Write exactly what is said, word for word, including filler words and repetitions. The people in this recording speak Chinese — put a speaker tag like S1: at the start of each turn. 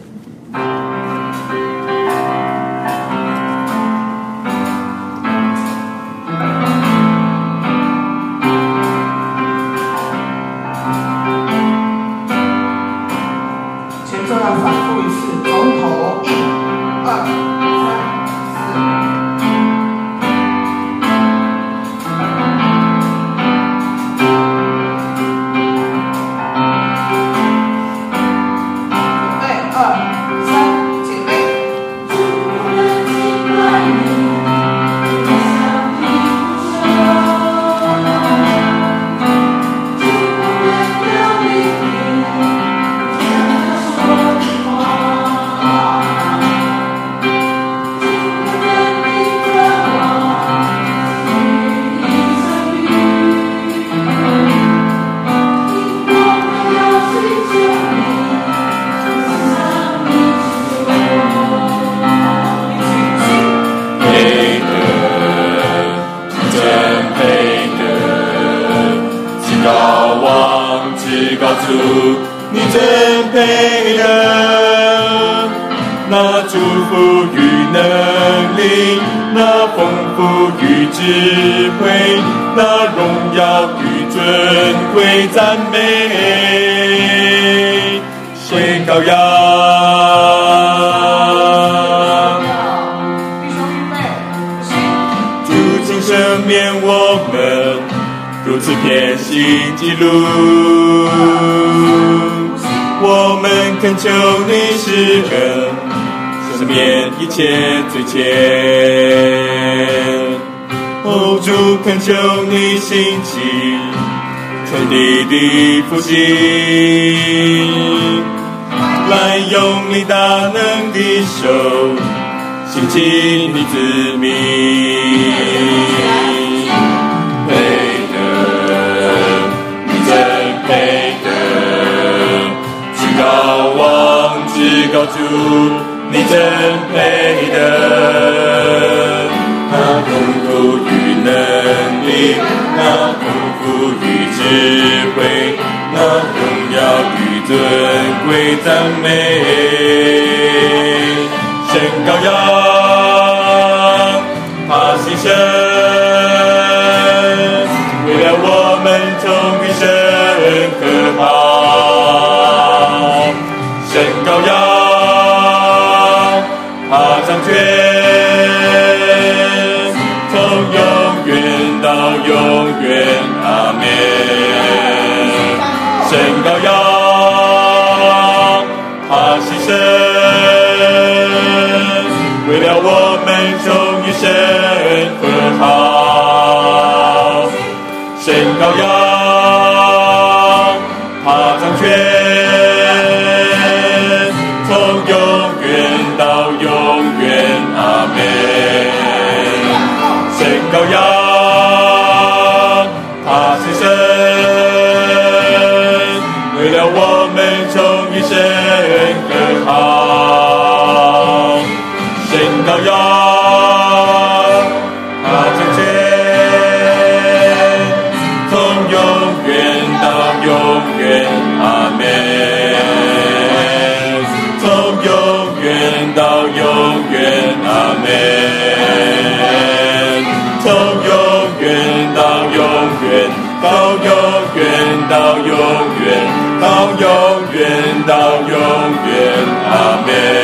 S1: 你真配得那祝福与能力，那丰富与智慧，那荣耀与尊贵赞美，宣告呀！主亲赦免我们如此偏行记录，我们恳求你施恩，赦免一切罪愆。哦，主恳求你兴起全地的复兴，来用你大能的手兴起你子民。配得，你真配得，至高王，至高主，你真配得。那丰富与能力，那丰富与智慧，那荣耀与尊贵赞美，宣告呀，他牺牲，为了我们终与神和好。宣告呀，他掌权，永远到永远，阿们。宣告呀，他牺牲，为了我们终与神和好。宣告呀，他掌权，从永远到永远，阿们。宣告呀，他牺牲，为了我们终与神和好。宣告呀，他掌权，从永远到永远，阿们。从永远到永远，阿们。从永远到永远，到永远到永远，到永远到永远，阿们。